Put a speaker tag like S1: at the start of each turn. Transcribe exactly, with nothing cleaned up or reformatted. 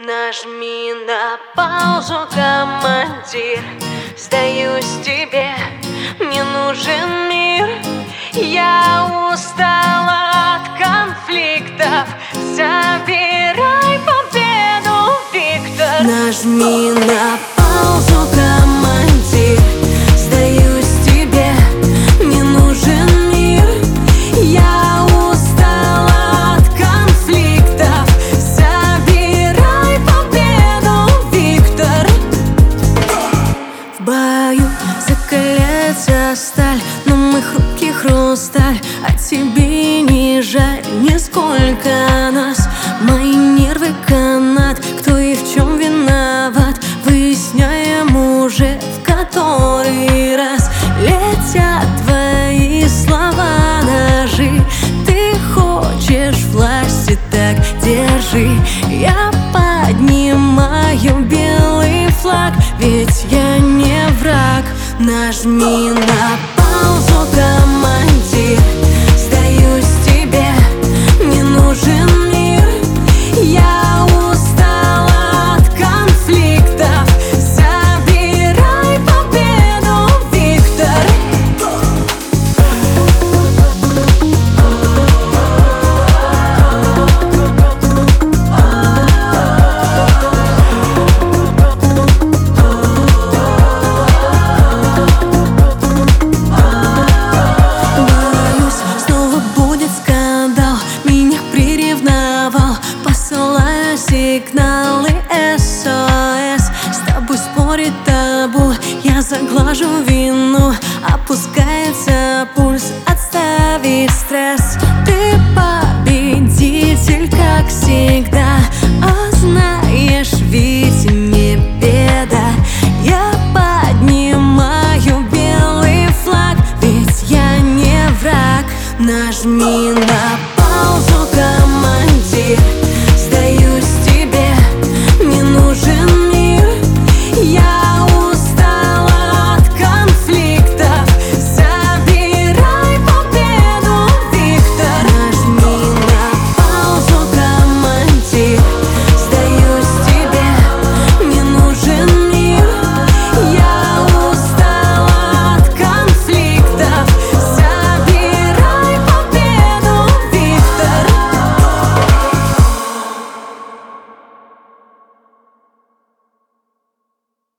S1: Нажми на паузу, командир. Сдаюсь тебе, мне нужен мир. Я устала от конфликтов. Забирай победу, Виктор. Нажми на паузу, командир. Сдаюсь тебе, мне нужен мир. Я устала от конфликтов. Забирай победу, Виктор. В бою закаляется сталь, но моих руки хрусталь. А тебе не жаль нисколько нас. Мои нервы канат, кто и в чем виноват, выясняем уже в который раз. Летят твои слова ножи. Ты хочешь власти, так держи. Я поднимаю белый флаг, ведь я не враг. Нажми на паузу, командир. Сдаюсь тебе, мне нужен мир. Я устала от конфликтов. Забирай победу, Виктор. Сигналы эс о эс. С тобой спорит табу, я заглажу вину, опускай